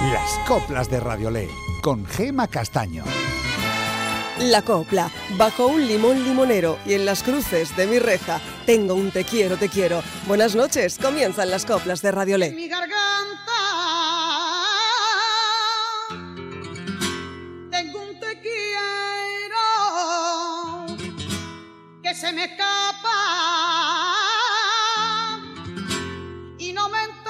Las coplas de Radiolé, con Gema Castaño. La copla, bajo un limón limonero y en las cruces de mi reja, tengo un te quiero, te quiero. Buenas noches, comienzan las coplas de Radiolé. Mi garganta, tengo un te quiero que se me escapa y no me entero.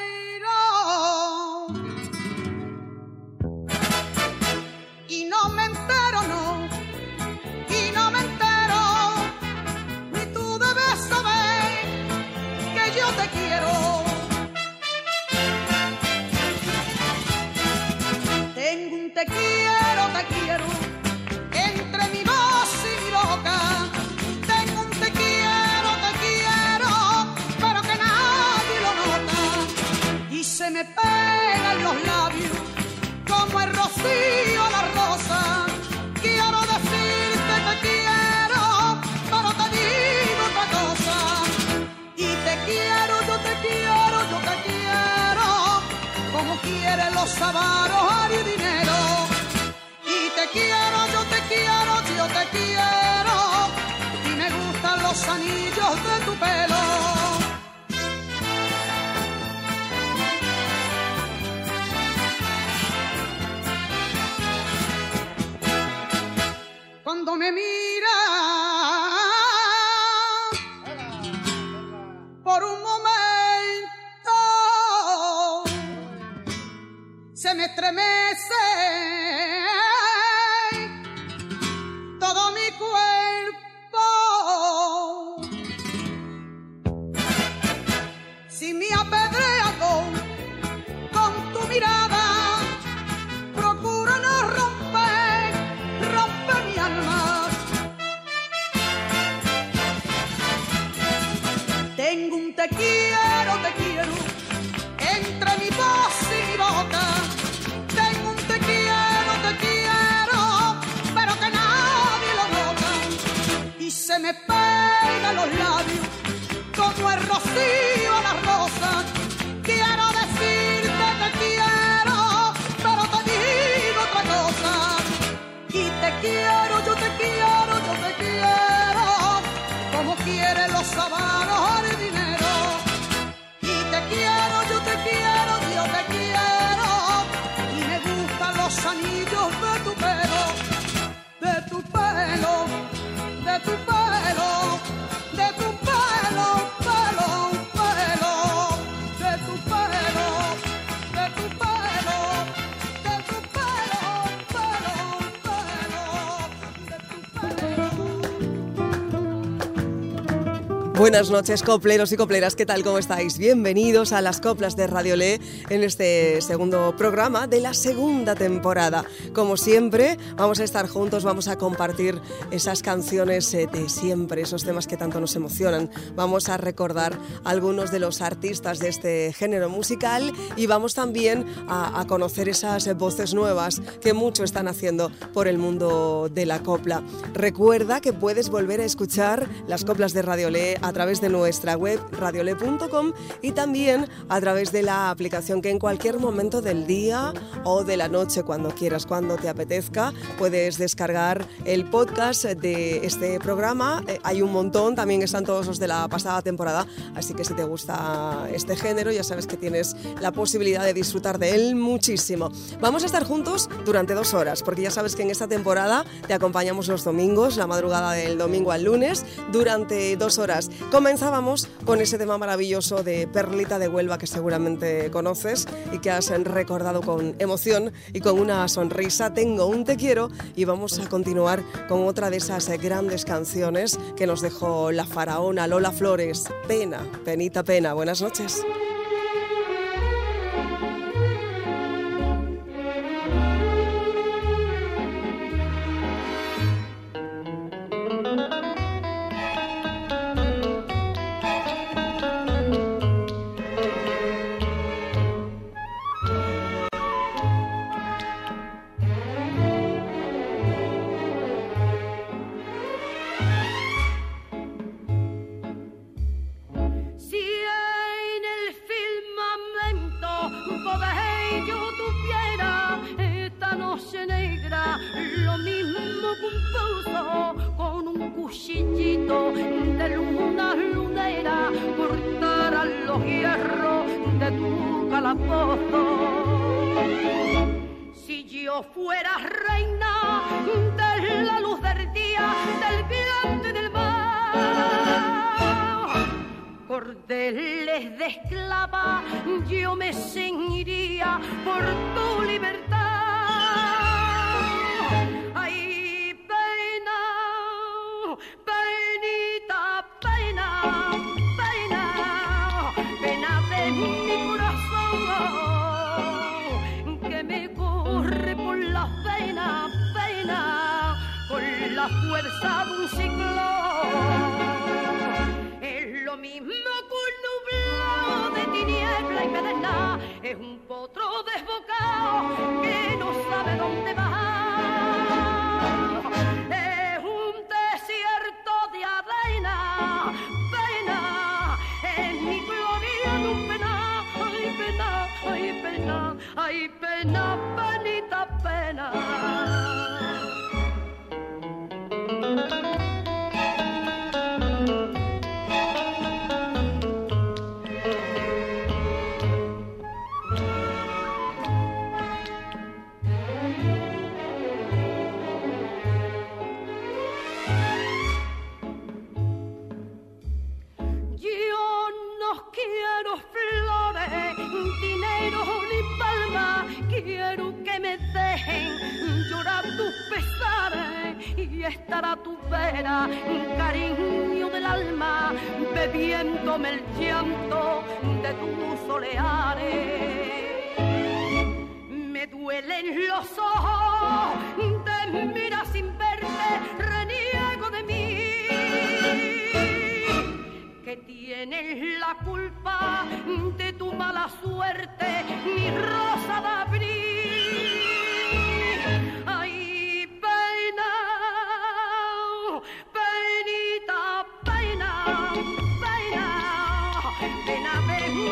Y no me entero, no. Y no me entero. Ni tú debes saber que yo te quiero. Tengo un te quiero, entre mi voz y mi boca. Tengo un te quiero, pero que nadie lo nota. Y se me pegan los labios como el rocío a la rosa. Quiero decirte te quiero, pero te digo otra cosa. Y te quiero, yo te quiero, yo te quiero, como quieren los avaros y dinero. Y te quiero, yo te quiero, yo te quiero, y me gustan los anillos de tu pelo. Cuando me mira por un momento se me estremece todo mi cuerpo. Si me apedrea con tu mirada, procura no romper mi alma. Tengo un te quiero, entre mi voz y mi boca. Tengo un te quiero, pero que nadie lo nota. Y se me pegan los labios como el rocío a la rosa. Quiero decirte te quiero, pero te digo otra cosa. Y te quiero, yo te quiero, yo te quiero, como quieren los avaros de dinero. Y te quiero, yo te quiero, yo te quiero, y me gustan los anillos de tu pelo, de tu pelo, de tu pelo, de tu pelo, pelo, pelo, de tu pelo, de tu pelo, de tu pelo. Buenas noches, copleros y copleras, ¿qué tal? ¿Cómo estáis? Bienvenidos a las coplas de Radiolé en este segundo programa de la segunda temporada. Como siempre, vamos a estar juntos, vamos a compartir esas canciones de siempre, esos temas que tanto nos emocionan. Vamos a recordar algunos de los artistas de este género musical y vamos también a conocer esas voces nuevas que mucho están haciendo por el mundo de la copla. Recuerda que puedes volver a escuchar las coplas de Radiolé a través de nuestra web radiolé.com y también a través de la aplicación que en cualquier momento del día o de la noche, cuando quieras, cuando te apetezca, puedes descargar el podcast de este programa. Hay un montón, también están todos los de la pasada temporada, así que si te gusta este género ya sabes que tienes la posibilidad de disfrutar de él muchísimo. Vamos a estar juntos durante 2 horas, porque ya sabes que en esta temporada te acompañamos los domingos, la madrugada del domingo al lunes, durante 2 horas. Comenzábamos con ese tema maravilloso de Perlita de Huelva que seguramente conoces y que has recordado con emoción y con una sonrisa. Tengo un te quiero, y vamos a continuar con otra de esas grandes canciones que nos dejó la faraona Lola Flores. Pena, penita, pena. Buenas noches. Si en el puso con un cuchillito de luna lunera cortar a los hierros de tu calabozo. Si yo fuera reina de la luz del día, del viento y del mar, cordeles de esclava yo me ceñiría por tu libertad. Ay, pena, penita, pena, pena, pena de mi corazón, que me corre por la pena, pena, con la fuerza de un ciclón. Es lo mismo que un nublado de tiniebla y cadena, es un potro desbocado que no sabe dónde va. Es un desierto de arena, pena, es mi gloria de un pena, ay pena, ay pena, ay pena, penita, pena. Quiero flores, dinero ni palma, quiero que me dejen llorar tus pesares y estar a tu vera, cariño del alma, bebiéndome el llanto de tus soleares. Me duelen los ojos, te mira sin verte, reniego de mí. Que tienes la culpa de tu mala suerte, mi rosa de abril. Ay, pena, penita, pena, pena, pena de mi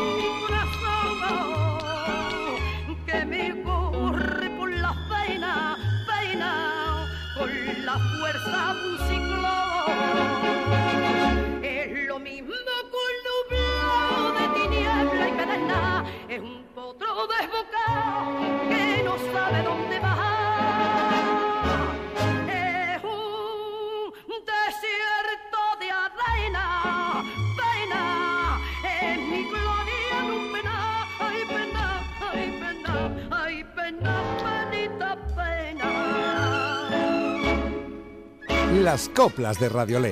corazón, que me corre por la pena, pena, con la fuerza de un ciclón. Es lo mismo que un nublado de tiniebla y cadena, es un potro desbocado que no sabe dónde va. Es un desierto de arena, pena, es mi gloria en un pena, ay pena, ay pena, ay pena, penita, pena. Las coplas de Radiolé.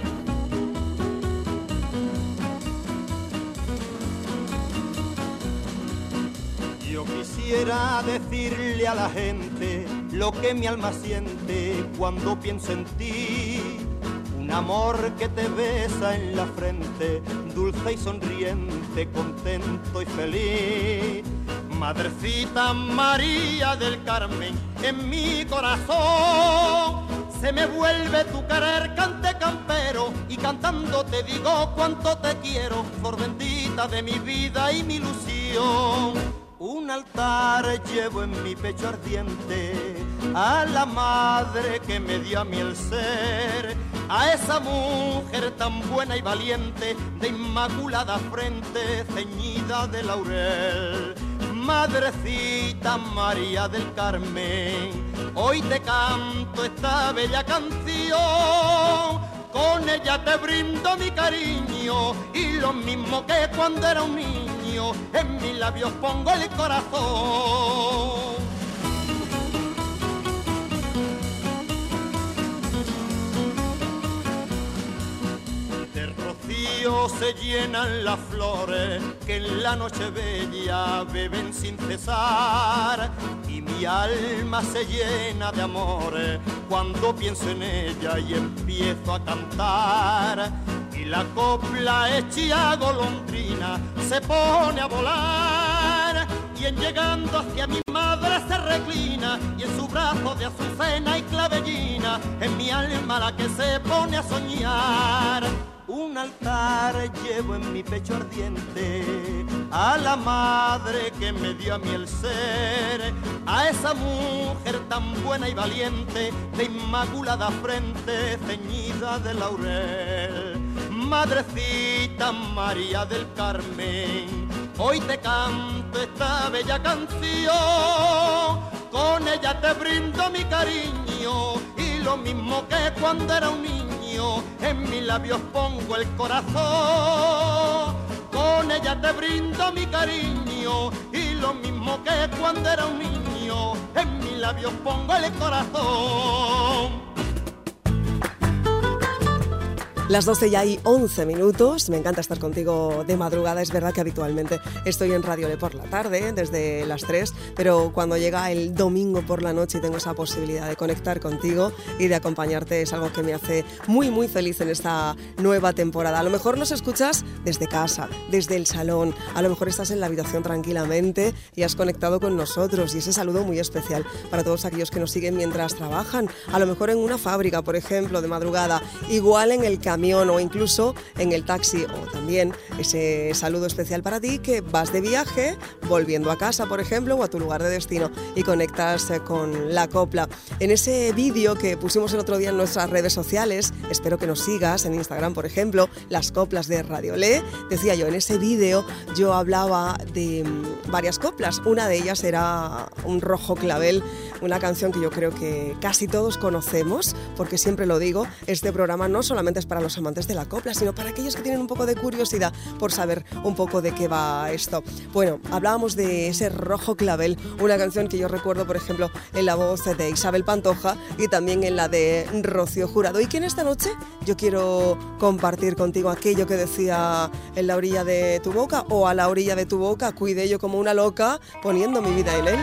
Quisiera decirle a la gente lo que mi alma siente cuando pienso en ti. Un amor que te besa en la frente, dulce y sonriente, contento y feliz. Madrecita María del Carmen, en mi corazón se me vuelve tu querer, cante campero, y cantando te digo cuánto te quiero, flor bendita de mi vida y mi ilusión. Un altar llevo en mi pecho ardiente a la madre que me dio a mí el ser, a esa mujer tan buena y valiente, de inmaculada frente ceñida de laurel. Madrecita María del Carmen, hoy te canto esta bella canción, con ella te brindo mi cariño y lo mismo que cuando era un niño, en mis labios pongo el corazón. De rocío se llenan las flores que en la noche bella beben sin cesar, y mi alma se llena de amores cuando pienso en ella y empiezo a cantar. Y la copla hecha golondrina se pone a volar, y en llegando hacia mi madre se reclina, y en su brazo de azucena y clavellina es mi alma la que se pone a soñar. Un altar llevo en mi pecho ardiente a la madre que me dio a mí el ser, a esa mujer tan buena y valiente, de inmaculada frente ceñida de laurel. Madrecita María del Carmen, hoy te canto esta bella canción, con ella te brindo mi cariño, y lo mismo que cuando era un niño, en mis labios pongo el corazón. Con ella te brindo mi cariño, y lo mismo que cuando era un niño, en mis labios pongo el corazón. Las 12 ya y 11 minutos. Me encanta estar contigo de madrugada. Es verdad que habitualmente estoy en Radio Le por la tarde, desde las 3, pero cuando llega el domingo por la noche y tengo esa posibilidad de conectar contigo y de acompañarte, es algo que me hace muy, muy feliz en esta nueva temporada. A lo mejor nos escuchas desde casa, desde el salón, a lo mejor estás en la habitación tranquilamente y has conectado con nosotros, y ese saludo muy especial para todos aquellos que nos siguen mientras trabajan, a lo mejor en una fábrica, por ejemplo, de madrugada, igual en el camión o incluso en el taxi, o también ese saludo especial para ti que vas de viaje, volviendo a casa, por ejemplo, o a tu lugar de destino y conectas con la copla. En ese vídeo que pusimos el otro día en nuestras redes sociales, espero que nos sigas en Instagram, por ejemplo, las coplas de Radio Le, decía yo, en ese vídeo yo hablaba de varias coplas. Una de ellas era Un rojo clavel, una canción que yo creo que casi todos conocemos, porque siempre lo digo, este programa no solamente es para los amantes de la copla, sino para aquellos que tienen un poco de curiosidad por saber un poco de qué va esto. Bueno, hablábamos de ese rojo clavel, una canción que yo recuerdo, por ejemplo, en la voz de Isabel Pantoja y también en la de Rocío Jurado, y que en esta noche yo quiero compartir contigo aquello que decía En la orilla de tu boca, o a la orilla de tu boca, cuidé yo como una loca poniendo mi vida en él.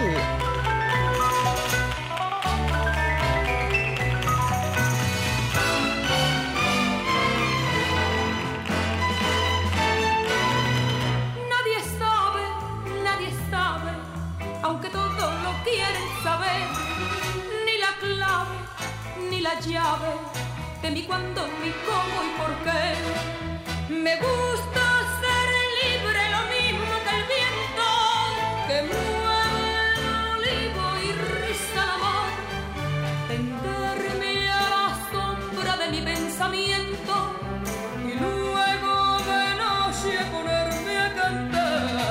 Aunque todos lo quieren saber, ni la clave, ni la llave de mi cuándo, mi cómo y por qué. Me gusta ser libre, lo mismo que el viento que mueve el olivo y riza el amor. Tenderme a la sombra de mi pensamiento y luego de noche ponerme a cantar.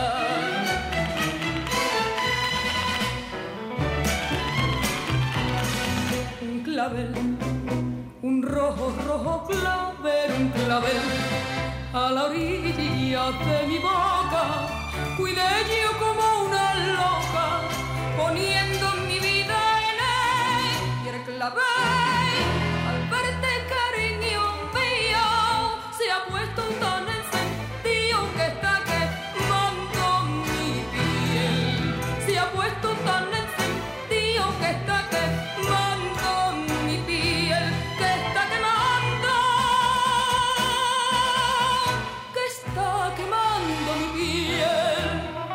Un rojo, rojo clavel, un clavel a la orilla de mi boca. Cuidé yo como una loca, poniendo mi vida en él. Y el clavel, al verte cariño mío, se ha puesto tan encendido que está quemando mi piel. Se ha puesto tan encendido que está quemando mi piel, que está quemando mi piel.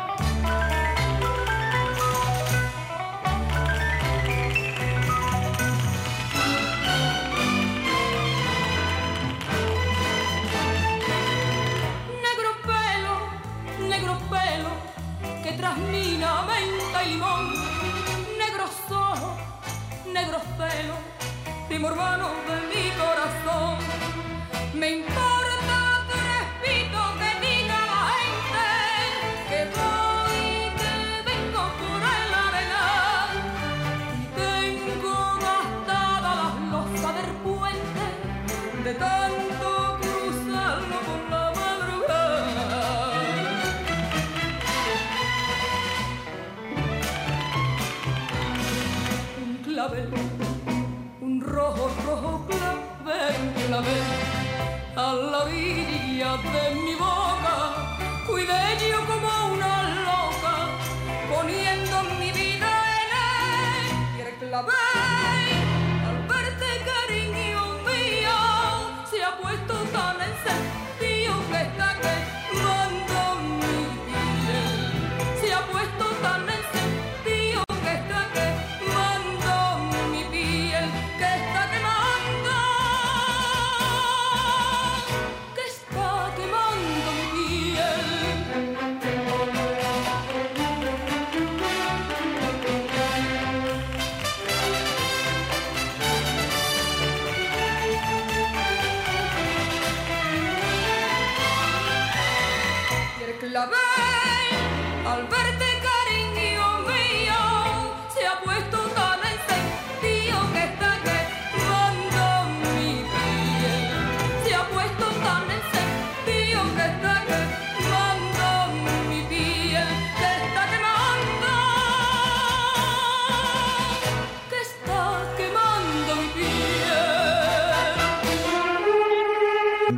Negro pelo, que trasmina menta y limón. Negros ojos, negros pelos, primo hermano de mi corazón. Me importa crespito que diga la gente que voy, que vengo por el arenal. Y tengo gastadas las losas del puente de tanto cruzarlo por la madrugada. Un clavel, un rojo, rojo clavel, un clavel a la orilla de mi boca. Cuidé yo como una loca, poniendo mi vida en él. Y el clavel, al verte cariño mío, se ha puesto tan encendido que está quemando mi piel. Se ha puesto tan encendido que está quemando mi piel, que está quemando, que está quemando mi piel.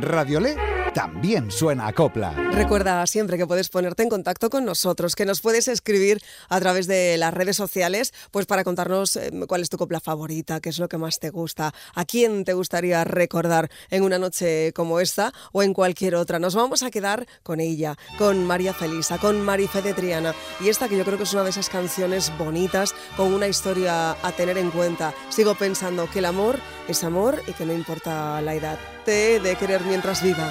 Radiolé también suena a copla. Recuerda siempre que puedes ponerte en contacto con nosotros, que nos puedes escribir a través de las redes sociales, pues para contarnos cuál es tu copla favorita, qué es lo que más te gusta, a quién te gustaría recordar en una noche como esta o en cualquier otra. Nos vamos a quedar con ella, con María Felisa, con Marifé de Triana, y esta que yo creo que es una de esas canciones bonitas con una historia a tener en cuenta. Sigo pensando que el amor es amor y que no importa la edad. Te he de querer mientras viva.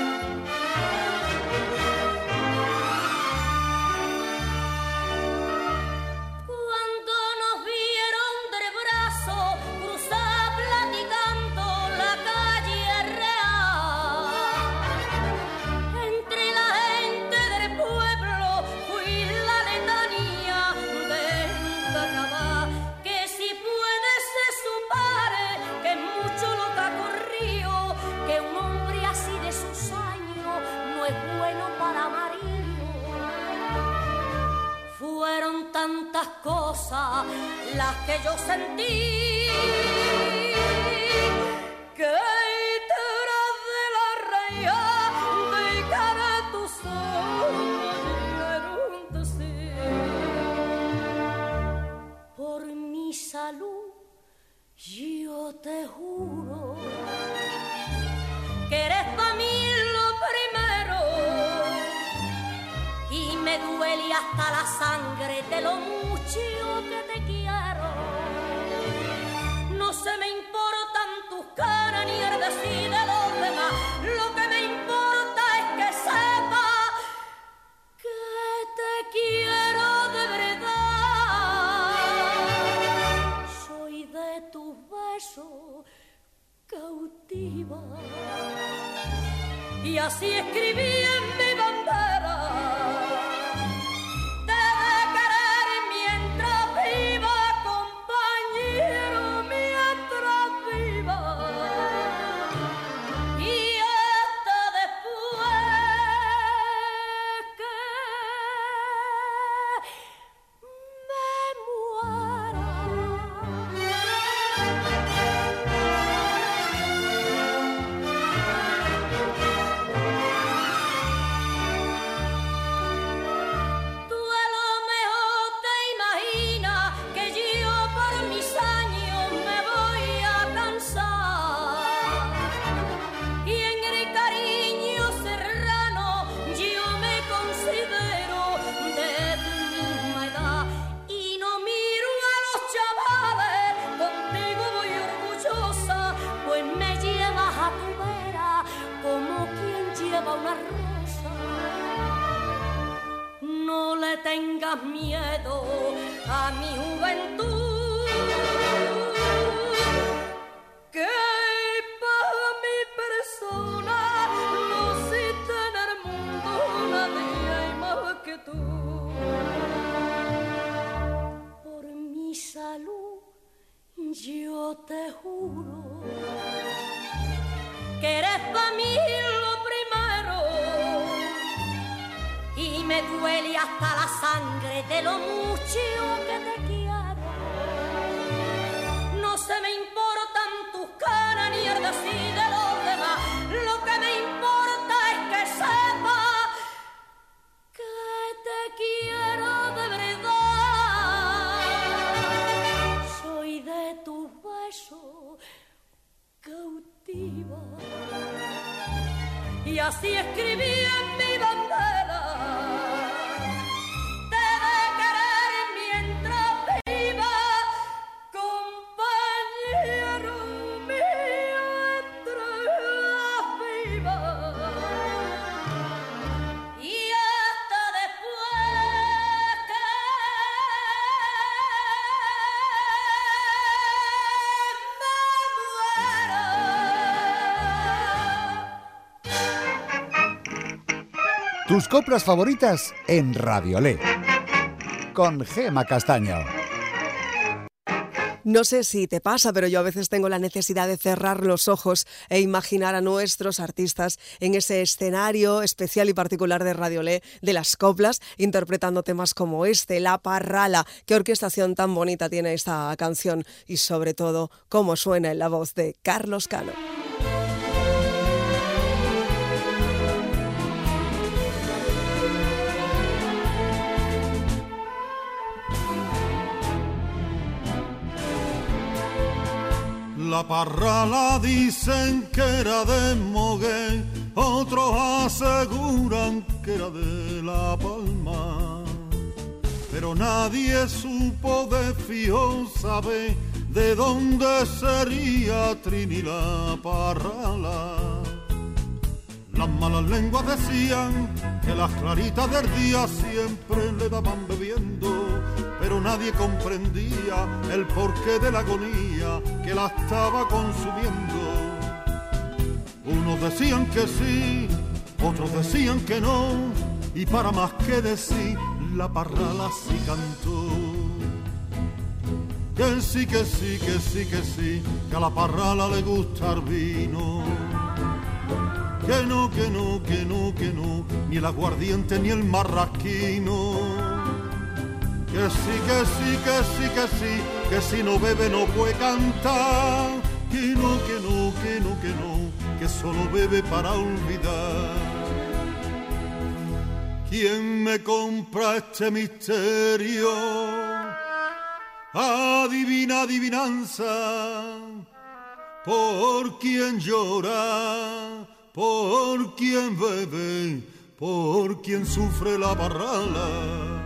Fueron tantas cosas las que yo sentí que detrás de la raíz de tus ojos quiero decir. Por mi salud yo te juro que eres para mí lo primero. Y me duele hasta la sangre de lo mucho que te quiero. No se me importan tus caras ni el decir de los demás. Lo que me importa es que sepas que te quiero de verdad. Soy de tus besos cautiva. Y así escribí en mi bandera. No le tengas miedo a mi juventud, que para mi persona no existe en el mundo nadie hay más que tú. Por mi salud yo te juro que eres para mí lo primero. Y me duele hasta la sangre de lo mucho que te quiero. No se me importan tus caras ni el decir de los demás. Lo que me importa es que sepas que te quiero de verdad. Soy de tus besos cautiva. Y así escribí en mi bandera. Te de querer mientras viva, compañero mientras viva. Y hasta después que Tus coplas favoritas en Radiolé, con Gema Castaño. No sé si te pasa, pero yo a veces tengo la necesidad de cerrar los ojos e imaginar a nuestros artistas en ese escenario especial y particular de Radiolé, de las coplas, interpretando temas como este, La Parrala. Qué orquestación tan bonita tiene esta canción y sobre todo cómo suena en la voz de Carlos Cano. La parrala dicen que era de Mogué, otros aseguran que era de La Palma, pero nadie supo de fijo saber de dónde sería Trini la parrala. Las malas lenguas decían que las claritas del día siempre le daban bebiendo, pero nadie comprendía el porqué de la agonía que la estaba consumiendo. Unos decían que sí, otros decían que no, y para más que decir, la parrala sí cantó. Que sí, que sí, que sí, que sí, que a la parrala le gusta el vino. Que no, que no, que no, que no, ni el aguardiente ni el marrasquino. Que sí, que sí, que sí, que sí, que si no bebe no puede cantar. Que no, que no, que no, que no, que solo bebe para olvidar. ¿Quién me compra este misterio? Adivina, adivinanza, por quien llora, por quien bebe, por quien sufre la parrala.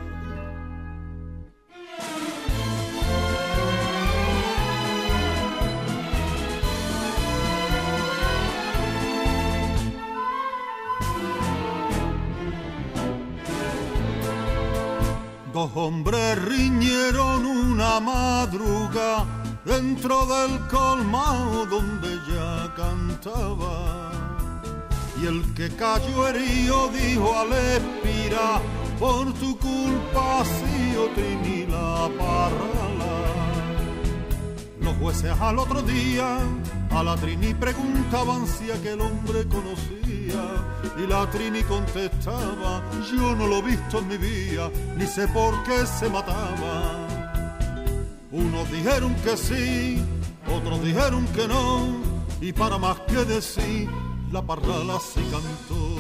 Dos hombres riñeron una madruga dentro del colmado donde ella cantaba. Y el que cayó herido dijo al espira, por tu culpa ha sido Trini la parrala. Los jueces al otro día a la Trini preguntaban si aquel hombre conocía, y la Trini contestaba, yo no lo he visto en mi vida, ni sé por qué se mataba. Unos dijeron que sí, otros dijeron que no, y para más que decir, la parrala sí cantó.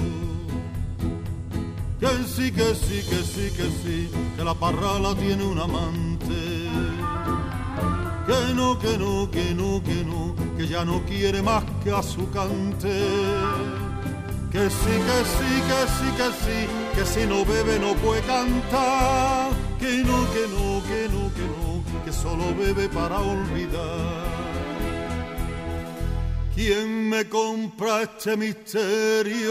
Que sí, que sí, que sí, que sí, que la parrala tiene un amante. Que no, que no, que no, que no, que ya no quiere más que a su cante. Que sí, que sí, que sí, que sí, que si no bebe no puede cantar. Que no, que no, que no, que no, que solo bebe para olvidar. ¿Quién me compra este misterio?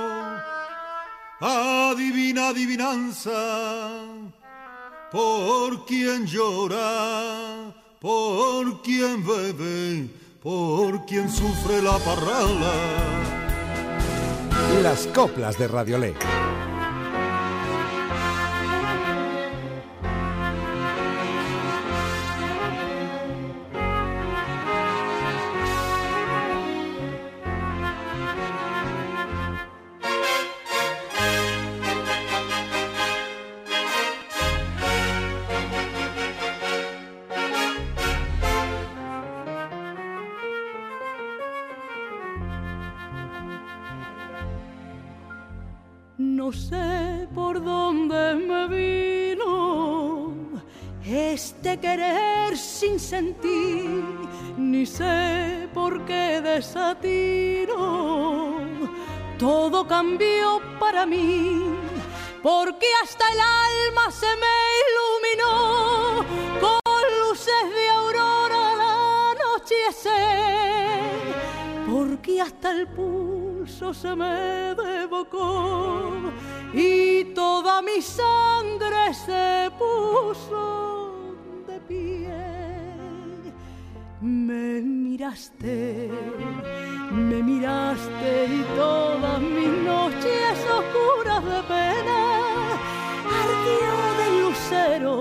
Adivina, adivinanza, por quien llora, por quien bebe, por quien sufre la parrala. Las coplas de Radiolé. No sé por dónde me vino este querer sin sentir, ni sé por qué desatino. Todo cambió para mí, porque hasta el alma se me iluminó con luces de aurora al anochecer, porque hasta el pulso se me desbocó y toda mi sangre se puso de pie. Me miraste y todas mis noches oscuras de pena ardió del lucero.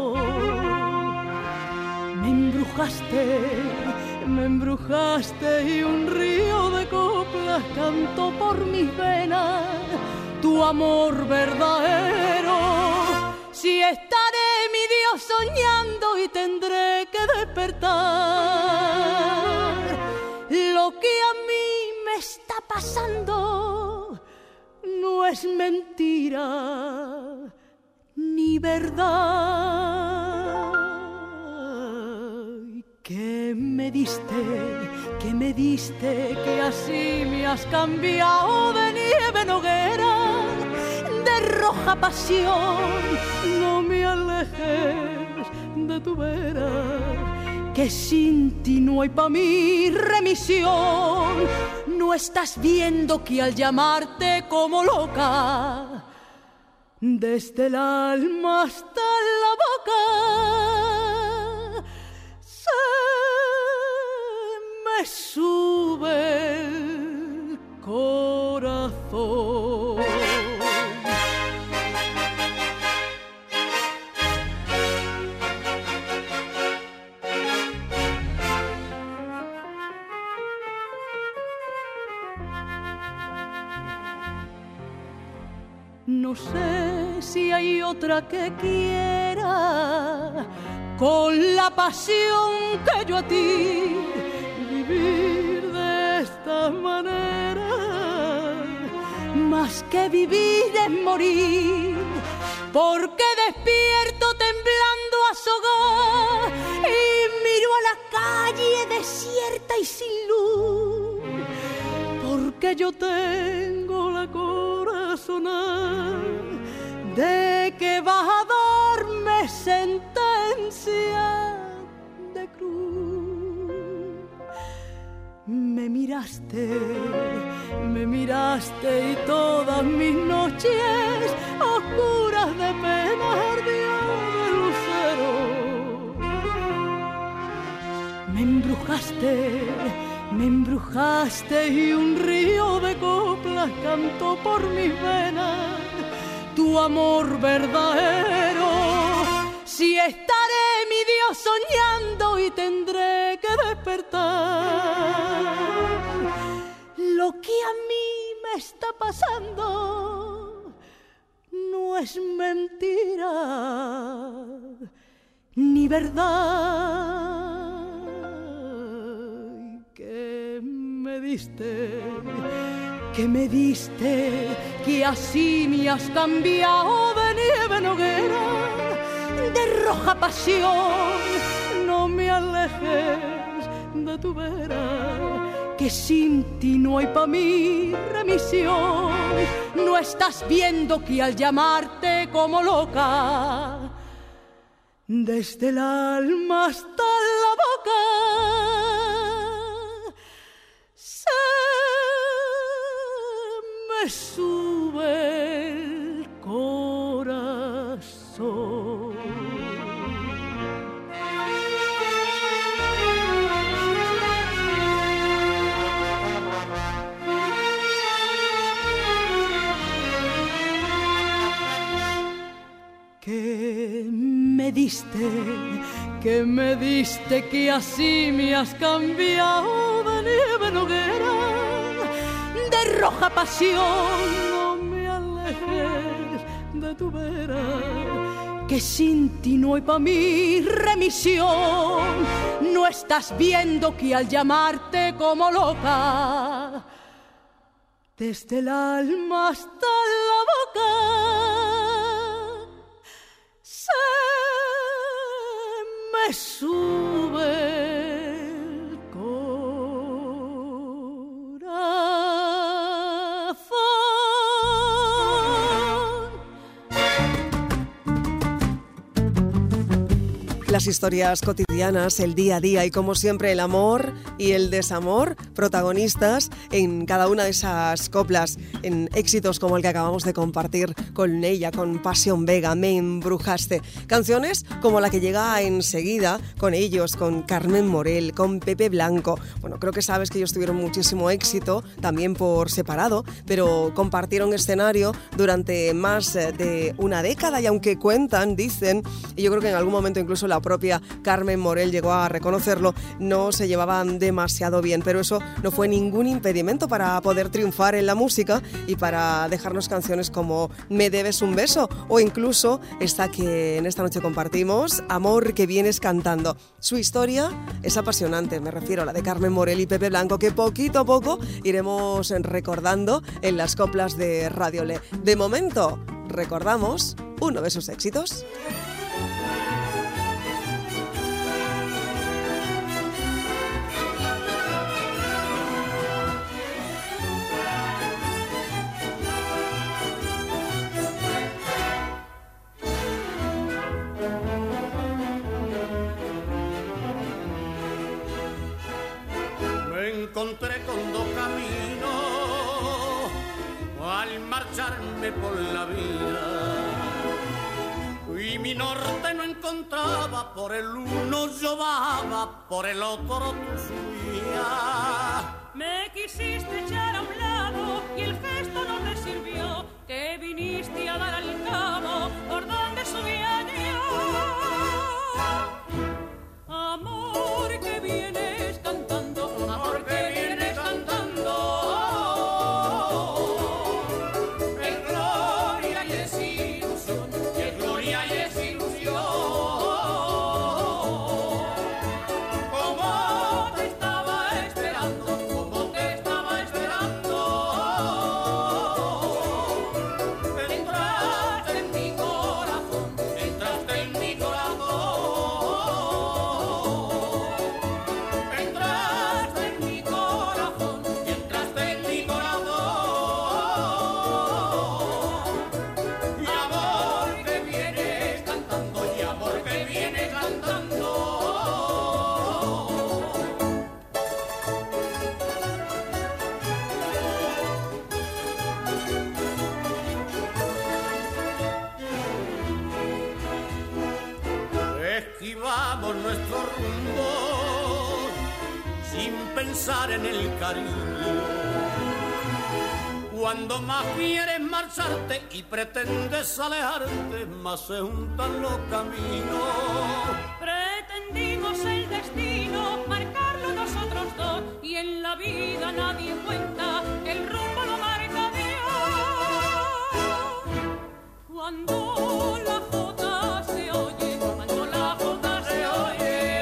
Me embrujaste y un río de coplas cantó por mis venas tu amor verdadero. Si estaré, mi Dios, soñando y tendré que despertar, lo que a mí me está pasando no es mentira ni verdad. ¿Qué me diste, que así me has cambiado de nieve en hoguera, de roja pasión? No me alejes de tu vera, que sin ti no hay pa' mí remisión. No estás viendo que al llamarte como loca, desde el alma hasta la boca, me sube el corazón. No sé si hay otra que quiera con la pasión que yo a ti, vivir de esta manera, más que vivir es morir, porque despierto temblando a su hogar y miro a la calle desierta y sin luz, porque yo tengo la corazonada de que vas a darme sentencia de cruz. Me miraste y todas mis noches oscuras de pena ardían de lucero. Me embrujaste y un río de coplas cantó por mis venas tu amor verdadero. Si estaré, mi Dios, soñando y tendré que despertar, lo que a mí me está pasando no es mentira ni verdad. Que me diste, que así me has cambiado de nieve en hoguera, de roja pasión. No me alejes de tu vera, que sin ti no hay pa' mí remisión. No estás viendo que al llamarte como loca, desde el alma hasta la boca, me sube el corazón. Que me diste, que así me has cambiado de nieve en hoguera, de roja pasión. No me alejes de tu vera, que sin ti no hay pa' mí remisión. No estás viendo que al llamarte como loca, desde el alma hasta la boca, me sube el corazón. Las historias cotidianas, el día a día y como siempre el amor y el desamor protagonistas en cada una de esas coplas, en éxitos como el que acabamos de compartir con ella, con Pasión Vega, Me embrujaste. Canciones como la que llega enseguida con ellos, con Carmen Morel, con Pepe Blanco. Bueno, creo que sabes que ellos tuvieron muchísimo éxito también por separado, pero compartieron escenario durante más de una década y aunque cuentan, dicen, y yo creo que en algún momento incluso la propia Carmen Morel llegó a reconocerlo, no se llevaban demasiado bien, pero eso no fue ningún impedimento para poder triunfar en la música y para dejarnos canciones como Me debes un beso o incluso esta que en esta noche compartimos, Amor que vienes cantando. Su historia es apasionante, me refiero a la de Carmen Morel y Pepe Blanco, que poquito a poco iremos recordando en las coplas de Radio Le. De momento, recordamos uno de sus éxitos. encontré con dos caminos al marcharme por la vida. Y mi norte no encontraba, por el uno yo bajaba, por el otro tú subías. Me quisiste echar a un lado y el gesto no te sirvió. Te viniste a dar al cabo por donde subía yo. Amor que vienes cantando, amor que vienes cantando, en gloria y es ilusión, y en gloria y es ilusión. Como te estaba esperando, como te estaba esperando, entraste en mi corazón, entraste en mi corazón. Esquivamos nuestro rumbo sin pensar en el cariño. Cuando más quieres marcharte y pretendes alejarte, más se juntan los caminos. Pretendimos el destino, marcarlo nosotros dos, y en la vida nadie cuenta que el rumbo lo marca Dios. Cuando la jota se oye, cuando la jota se oye,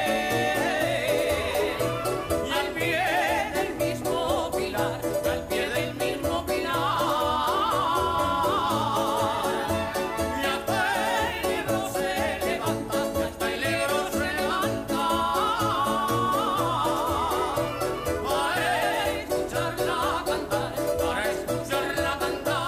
y al pie del mismo pilar, al pie del mismo pilar, y hasta el Ebro se levanta, y hasta el Ebro se levanta, para escucharla cantar, para escucharla cantar.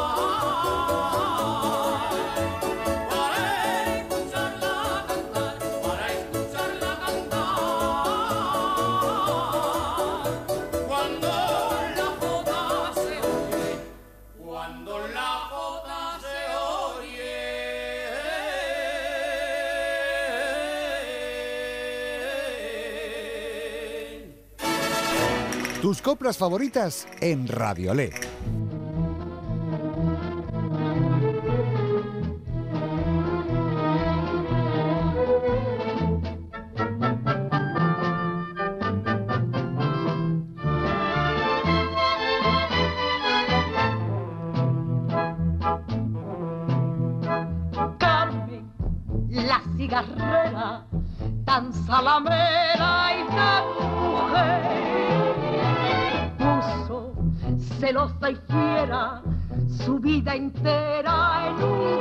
Tus coplas favoritas en Radiolé. Carmen, la cigarrera, tan salamera y tan mujer, puso celosa y fiera su vida entera en un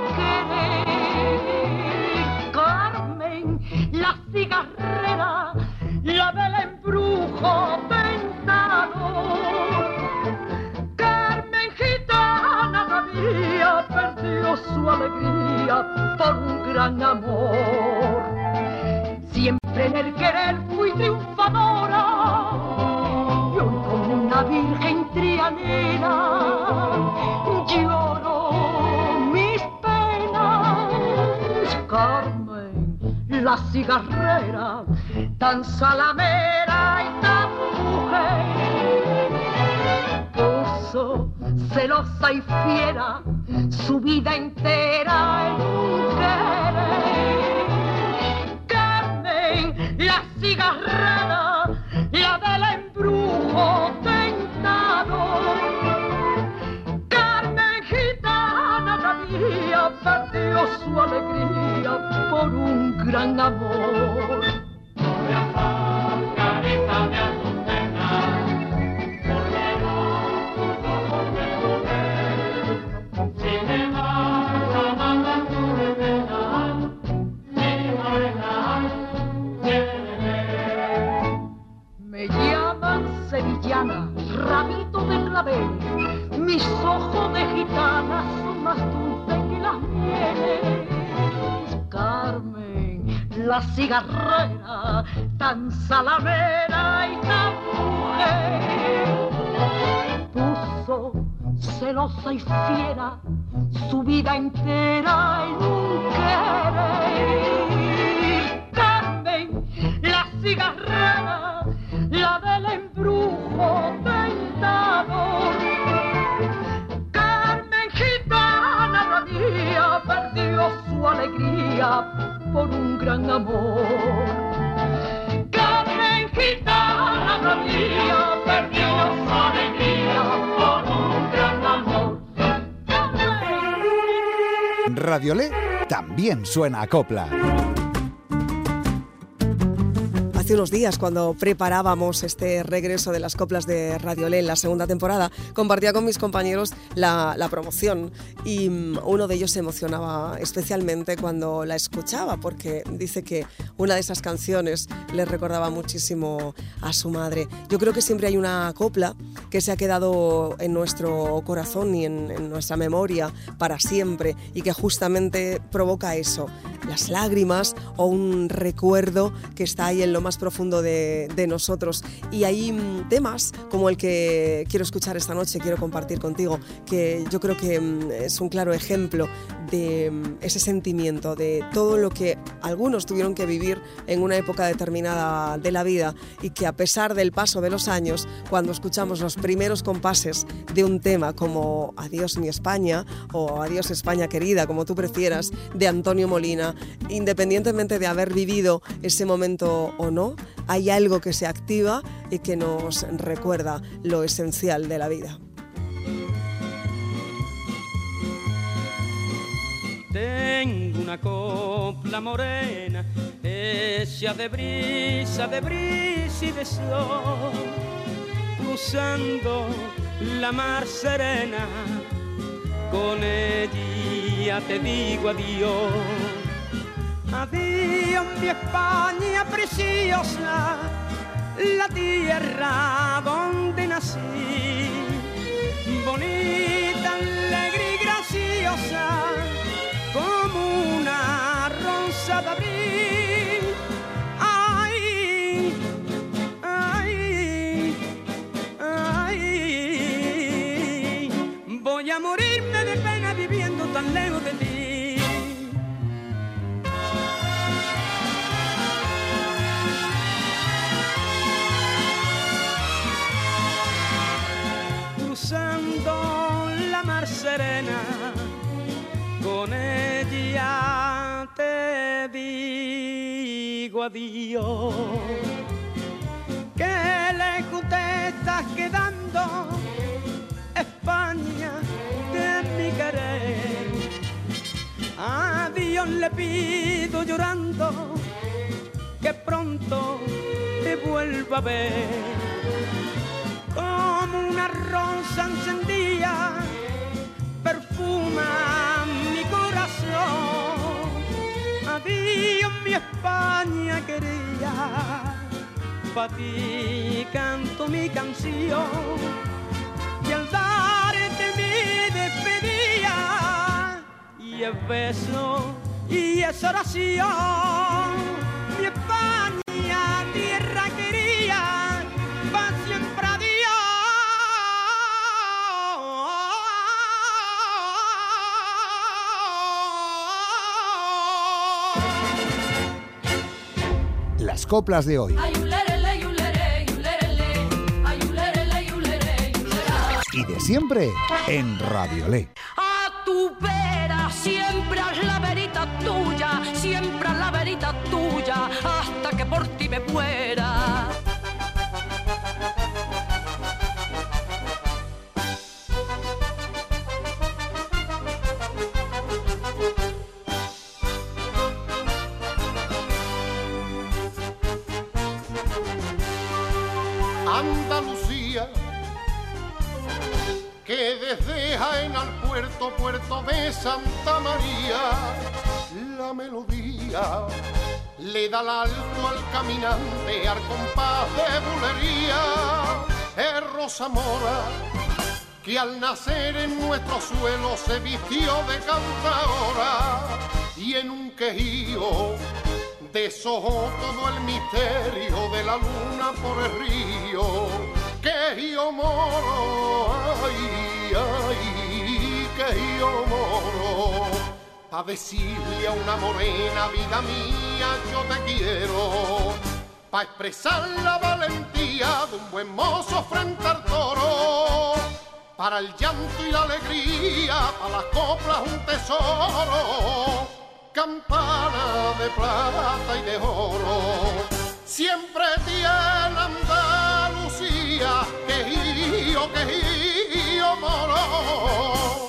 querer. Carmen, la cigarrera, la del embrujo tentador. Carmen gitana la mía, perdió su alegría por un gran amor. Siempre en el querer fui triunfadora, y hoy como una virgen trianera lloro mis penas. Carmen, la cigarrera, tan salamera y tan mujer, puso celosa y fiera su vida entera en un querer. Carmen, la cigarrera, la del embrujo tentador. Carmen gitana la mía, perdió su alegría por un gran amor. Margarita de Azucena, volverá tus ojos de mujer. Si me vas amando tu vena, mi buena, me llaman sevillana, ramito de clavel, mis ojos de gitana son más dulces que las mieles. Carmen, la cigarrera, tan salamera y tan mujer. Puso celosa y fiera su vida entera en un querer. Carmen, la cigarrera, la del embrujo tentador. Carmen gitana mía, perdió su alegría por un gran amor. Carmen gitana mía, perdió su alegría por un gran amor. Radio Lé también suena a copla. Hace unos días, cuando preparábamos este regreso de las coplas de Radio Lé en la segunda temporada, compartía con mis compañeros la promoción y uno de ellos se emocionaba especialmente cuando la escuchaba, porque dice que una de esas canciones le recordaba muchísimo a su madre. Yo creo que siempre hay una copla que se ha quedado en nuestro corazón y en nuestra memoria para siempre y que justamente provoca eso, las lágrimas o un recuerdo que está ahí en lo más profundo de nosotros. Y hay temas como el que quiero escuchar esta noche, quiero compartir contigo, que yo creo que es un claro ejemplo de ese sentimiento, de todo lo que algunos tuvieron que vivir en una época determinada de la vida y que a pesar del paso de los años, cuando escuchamos los primeros compases de un tema como Adiós mi España o Adiós España querida, como tú prefieras, de Antonio Molina, independientemente de haber vivido ese momento o no, hay algo que se activa y que nos recuerda lo esencial de la vida. Tengo una copla morena, hecha de brisa y de sol, cruzando la mar serena, con ella te digo adiós. Adiós mi España preciosa, la tierra donde nací, bonita, alegre y graciosa, como una rosa de abril. Ay, ay, ay, voy a morirme de pena viviendo tan lejos de ti. Cruzando la mar serena, con ella te digo adiós. Qué lejos te estás quedando, España, de mi querer. A Dios le pido llorando que pronto te vuelva a ver. Como una rosa encendida perfuma mi corazón. Adiós mi España querida, pa' ti canto mi canción. Y al darte mi despedida y el beso y esa oración, mi España, tierra querida, pa' siempre adiós. Las coplas de hoy. Y de siempre en Radio Lé. A tu vera, siempre haz la verita tuya, siempre haz la verita tuya, hasta que por ti me muera. Andalucía, que desde Jaén al puerto de Santa María, la melodía le da el alto al caminante, al compás de bulería. Es Rosa Mora, que al nacer en nuestro suelo se vistió de cantadora y en un quejío deshojó todo el misterio de la luna por el río, que yo moro, ay, ay, que yo moro, pa' decirle a una morena, vida mía, yo te quiero, pa' expresar la valentía de un buen mozo frente al toro, para el llanto y la alegría, para las coplas un tesoro, campana de plata y de oro, siempre tiene Andalucía, que yo moro.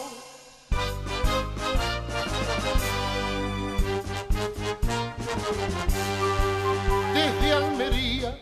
Desde Almería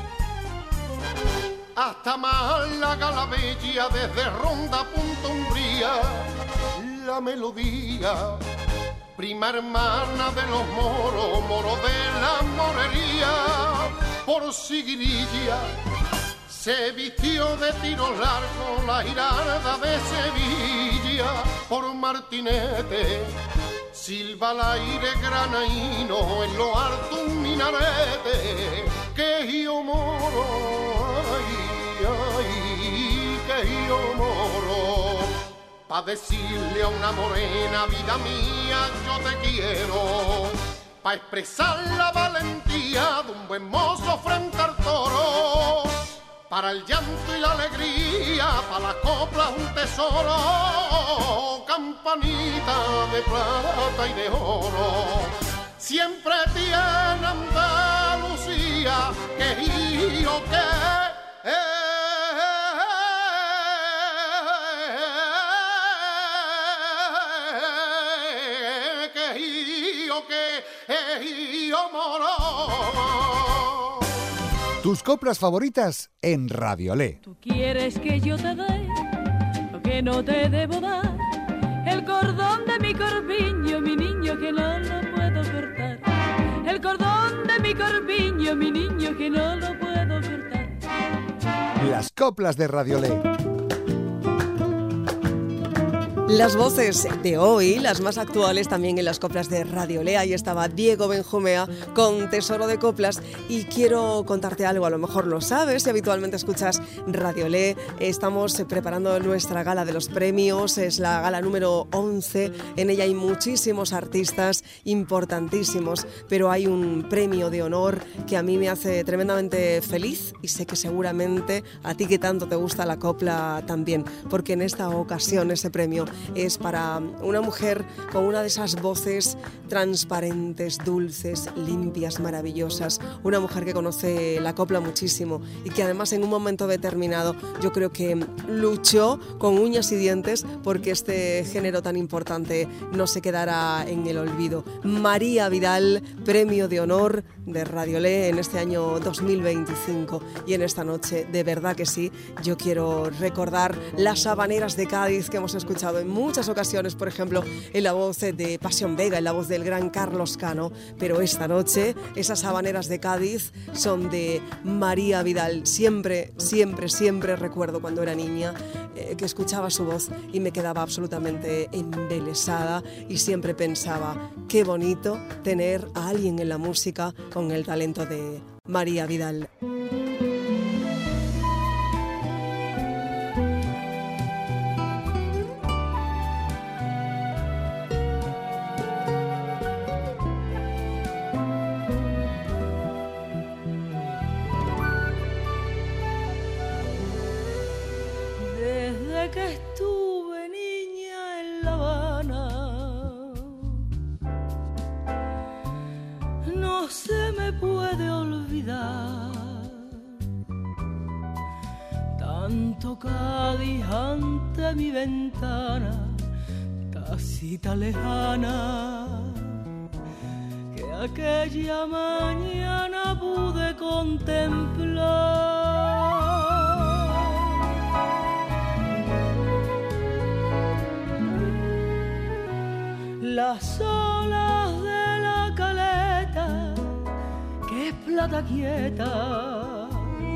hasta Málaga la bella, desde Ronda a Punta Umbría, la melodía, prima hermana de los moros, moro de la morería, por Siguirilla se vistió de tiros largos la girarda de Sevilla, por Martinete silba el aire granaíno, en lo alto un minarete, que yo moro, ay, ay, que yo moro, pa' decirle a una morena, vida mía, yo te quiero, pa' expresar la valentía de un buen mozo frente al toro, para el llanto y la alegría, para las coplas un tesoro, campanita de plata y de oro, siempre tiene Andalucía, que yo que yo moro. Tus coplas favoritas en Radiolé. Tú quieres que yo te dé lo que no te debo dar, el cordón de mi corpiño, mi niño, que no lo puedo cortar, el cordón de mi corpiño, mi niño, que no lo puedo cortar. Las coplas de Radiolé. Las voces de hoy, las más actuales también en las coplas de Radiolé. Ahí estaba Diego Benjumea con Tesoro de Coplas. Y quiero contarte algo, a lo mejor lo sabes si habitualmente escuchas Radiolé. Estamos preparando nuestra gala de los premios, es la gala número 11. En ella hay muchísimos artistas importantísimos, pero hay un premio de honor que a mí me hace tremendamente feliz y sé que seguramente a ti que tanto te gusta la copla también, porque en esta ocasión ese premio es para una mujer con una de esas voces transparentes, dulces, limpias, maravillosas. Una mujer que conoce la copla muchísimo y que además en un momento determinado yo creo que luchó con uñas y dientes porque este género tan importante no se quedara en el olvido. María Vidal, premio de honor de Radiolé en este año 2025. Y en esta noche, de verdad que sí, yo quiero recordar las habaneras de Cádiz que hemos escuchado en muchas ocasiones, por ejemplo, en la voz de Pasión Vega, en la voz del gran Carlos Cano, pero esta noche esas habaneras de Cádiz son de María Vidal. Siempre, siempre, siempre recuerdo cuando era niña que escuchaba su voz y me quedaba absolutamente embelesada y siempre pensaba, qué bonito tener a alguien en la música con el talento de María Vidal. Que estuve niña en La Habana, no se me puede olvidar tanto Cádiz ante mi ventana, casita lejana, que aquella mañana pude contemplar. Las olas de la caleta, que es plata quieta,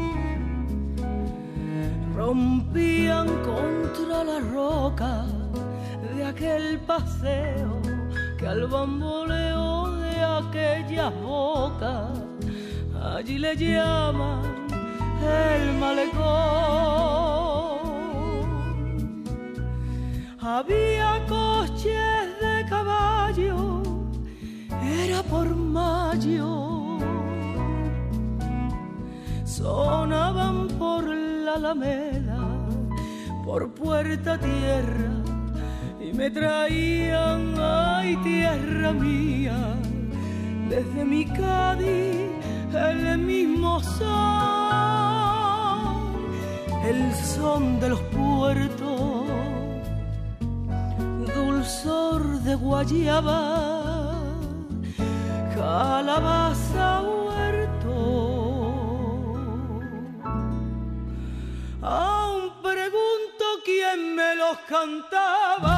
rompían contra la roca de aquel paseo que al bamboleo de de aquellas bocas, allí le llaman el malecón. Había coches de caballo, era por mayo, sonaban por la Alameda, por Puerta Tierra, y me traían, ay tierra mía, desde mi Cádiz el mismo son, el son de los puertos, dulzor de guayaba, calabaza, huerto. Aún pregunto quién me los cantaba.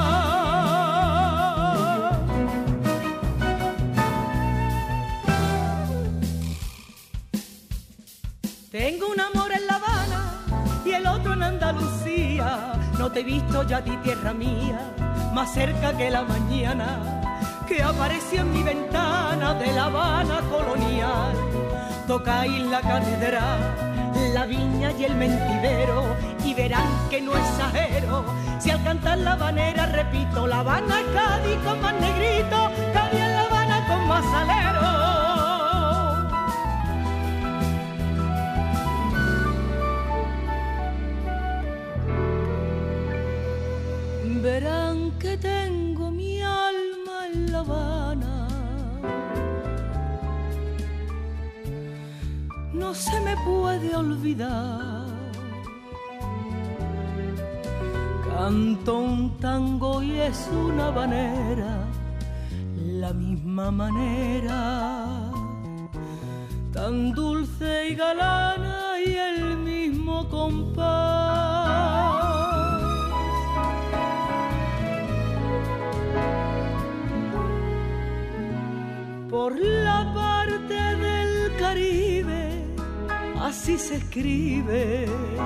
Tengo un amor en La Habana y el otro en Andalucía. No te he visto ya a ti, tierra mía, más cerca que la mañana, que apareció en mi ventana de La Habana colonial. Tocáis la catedral, la viña y el mentidero, y verán que no exagero si al cantar la habanera repito: La Habana es Cádiz con más negrito, Cádiz es La Habana con más salero. Verán que tengo mi alma en La Habana, no se me puede olvidar. Canto un tango y es una habanera, la misma manera, tan dulce y galana y el mismo compás. Por la parte del Caribe, así se escribe.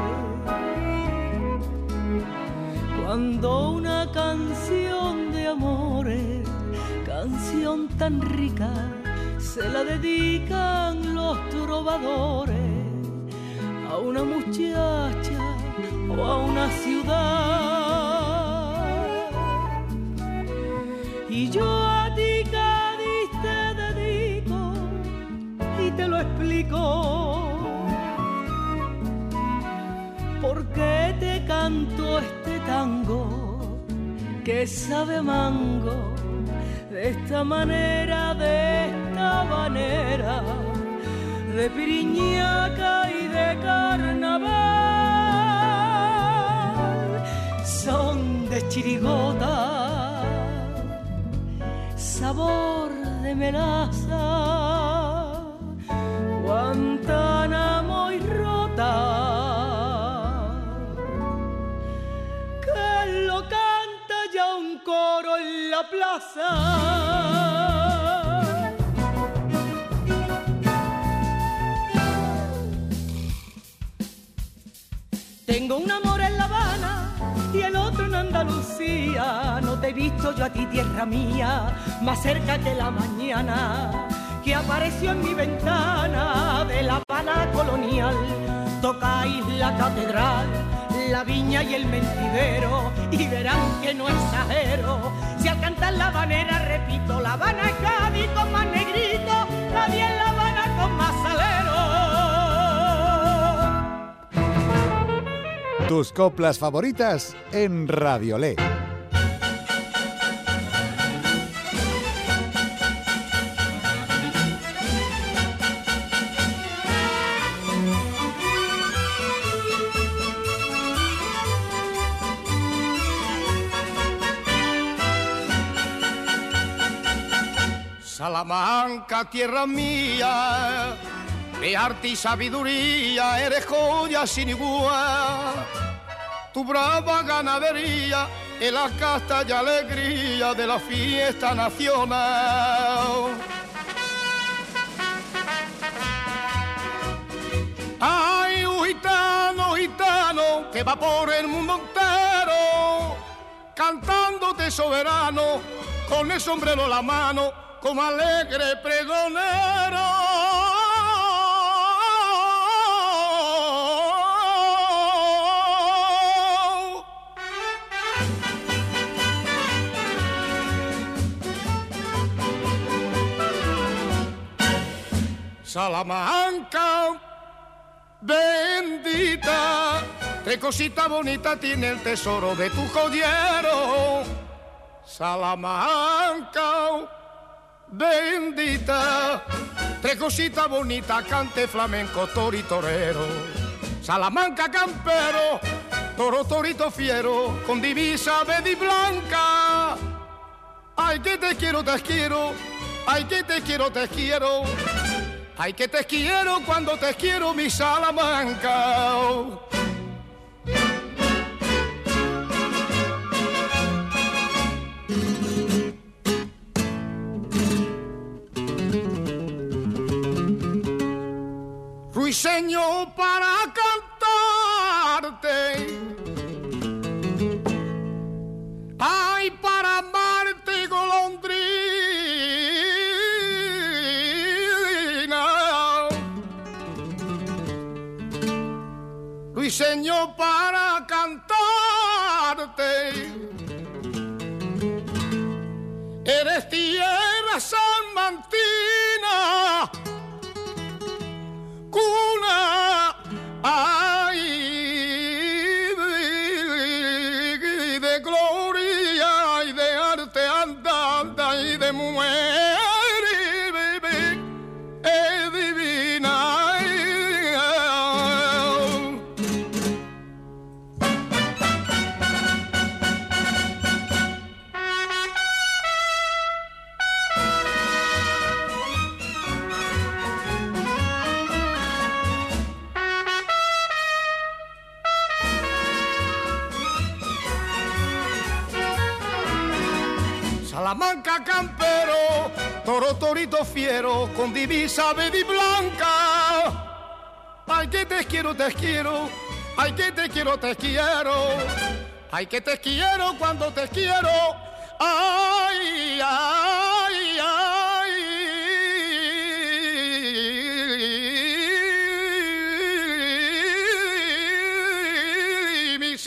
Cuando una canción de amores, canción tan rica, se la dedican los trovadores a una muchacha o a una ciudad. Y yo a ti, Cádiz, te dedico y te lo explico. ¿Por qué te canto este tango que sabe a mango? De esta manera, de esta manera, de piriñaca y de carnaval, son de chirigota, sabor de melaza, Guantánamo y Rota, que lo canta ya un coro en la plaza. Tengo un amor en La Habana y el otro en Andalucía. No te he visto yo a ti, tierra mía, más cerca que la mañana, que apareció en mi ventana de La Habana colonial. Tocáis la catedral, la viña y el mentidero, y verán que no exagero si al cantar la habanera repito: La Habana es Cádiz con más negrito, Cádiz es La Habana con más salero. Tus coplas favoritas en Radiolé. Salamanca, tierra mía, de arte y sabiduría, eres joya sin igual. Tu brava ganadería es la casta y alegría de la fiesta nacional. Ay, un gitano, gitano, que va por el mundo entero, cantándote soberano, con el sombrero en la mano, como alegre pregonero. Salamanca, bendita, tres cositas bonitas tiene el tesoro de tu joyero. Salamanca, bendita, tres cositas bonitas, cante flamenco, toro y torero. Salamanca campero, toro, torito fiero, con divisa verde y blanca. Ay, que te quiero, ay, que te quiero, ay, que te quiero cuando te quiero, mi Salamanca. Ruiseño para cantarte, ay, para amarte, golondrina. Ruiseño para cantarte, eres tierra salmantina, cuna, ay, de gloria y de arte andante y de mujer divina. Salamanca campero, toro, torito fiero, con divisa verde y blanca. Ay, que te quiero, ay, que te quiero, ay, que te quiero cuando te quiero. Ay, ay, ay, mi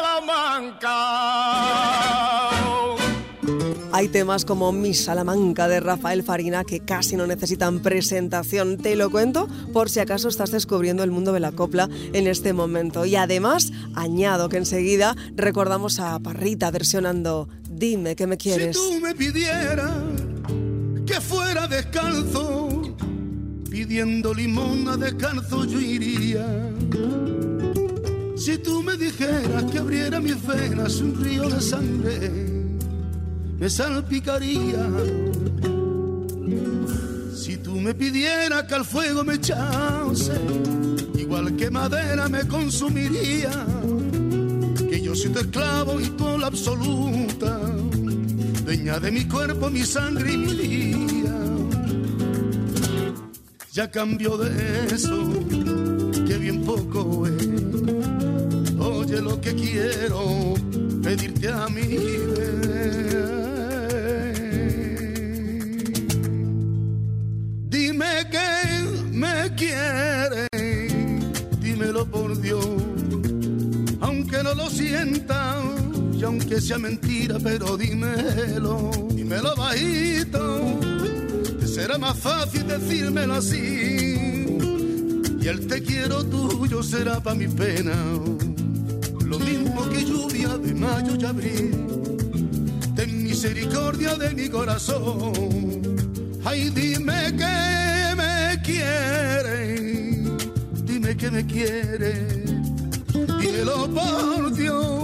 Salamanca. Hay temas como Mi Salamanca de Rafael Farina que casi no necesitan presentación. Te lo cuento por si acaso estás descubriendo el mundo de la copla en este momento. Y además, añado que enseguida recordamos a Parrita versionando Dime que me quieres. Si tú me pidieras que fuera descalzo, pidiendo limosna descalzo yo iría. Si tú me dijeras que abriera mis venas un río de sangre, me salpicaría. Si tú me pidieras que al fuego me echase, igual que madera me consumiría. Que yo soy tu esclavo y tú la absoluta, dueña de mi cuerpo, mi sangre y mi día. Ya cambio de eso, que bien poco es. Oye lo que quiero pedirte a mí. Dime que me quieres, dímelo por Dios, aunque no lo sienta y aunque sea mentira, pero dímelo, dímelo bajito, que será más fácil decírmelo así, y el te quiero tuyo será pa' mi pena, lo mismo que lluvia de mayo y abril, ten misericordia de mi corazón. Ay, dime que me quieres, dime que me quieres, dímelo por Dios.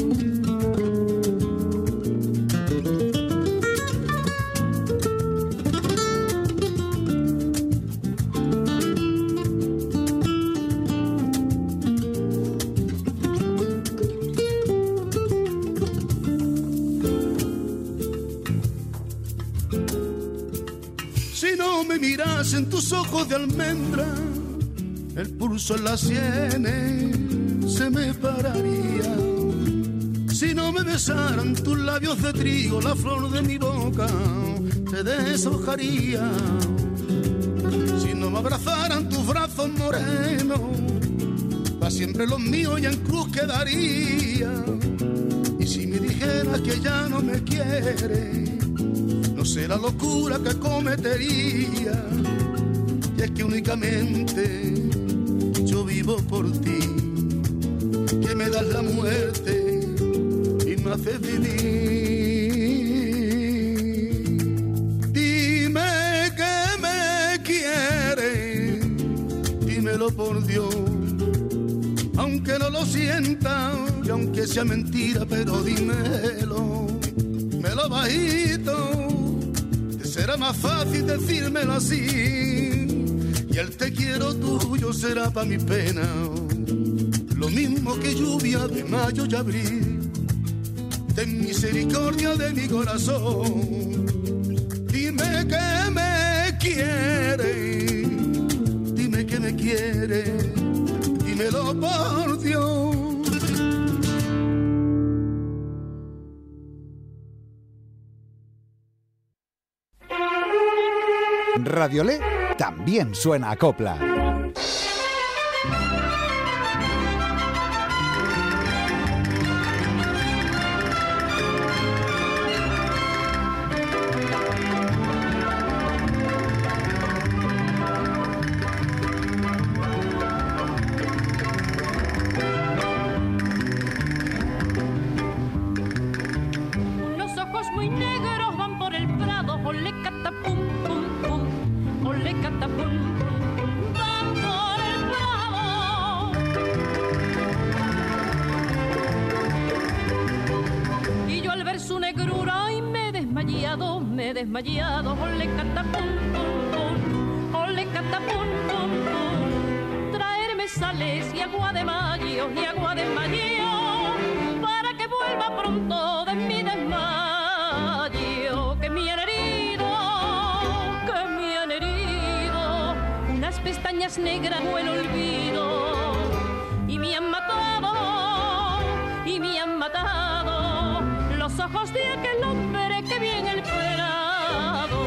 Miras en tus ojos de almendra, el pulso en las sienes se me pararía. Si no me besaran tus labios de trigo, la flor de mi boca, se deshojaría si no me abrazaran tus brazos morenos. Pa' siempre los míos ya en cruz quedaría. Y si me dijeras que ya no me quiere, no sé la locura que cometería. Y es que únicamente yo vivo por ti, que me das la muerte y me haces vivir. Dime que me quieres, dímelo por Dios, aunque no lo sienta y aunque sea mentira, pero dímelo, dímelo bajito, te será más fácil decírmelo así. Y el te quiero tuyo será pa' mi pena lo mismo que lluvia de mayo y abril. Ten misericordia de mi corazón, dime que me quieres, dime que me quieres, dímelo por Dios. Radiolé también suena a copla. Unos ojos muy negros van por el prado, ole catapum, pum, pum, ole catapum, pum, pum, van por el prado. Y yo al ver su negrura ay me he desmayado, ole catapum, pum, pum, ole catapum, pum, pum. Traerme sales y agua de mayo, para que vuelva pronto de mi desmayo, que me han herido unas pestañas negras o el olvido, y me han matado los ojos de aquel hombre que vi en el prado.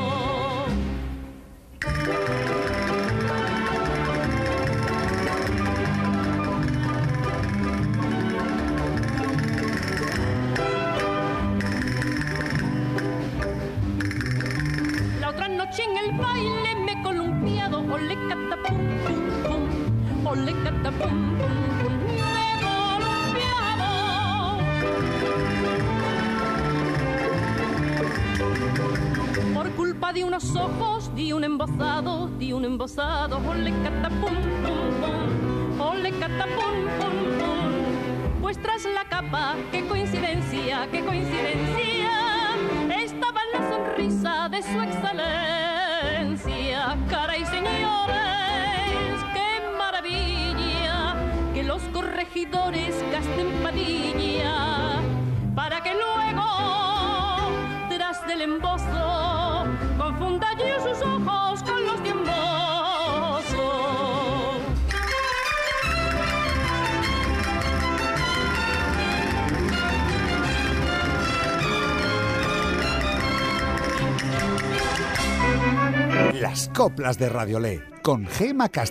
La otra noche en el baile me he columpiado, ole catapum, pum, pum, ole catapum, pum, pum, me he columpiado. Por culpa de unos ojos di un embozado, ole catapum, pum, pum, ole catapum, pum, pum. Pues tras la capa, qué coincidencia, estaba en la sonrisa de su excelencia. Caray, señores, qué maravilla que los corregidores gasten padilla, para que luego, tras del embozo, confunda yo sus ojos con los de un mozo. Las coplas de Radiolé con Gema Castro.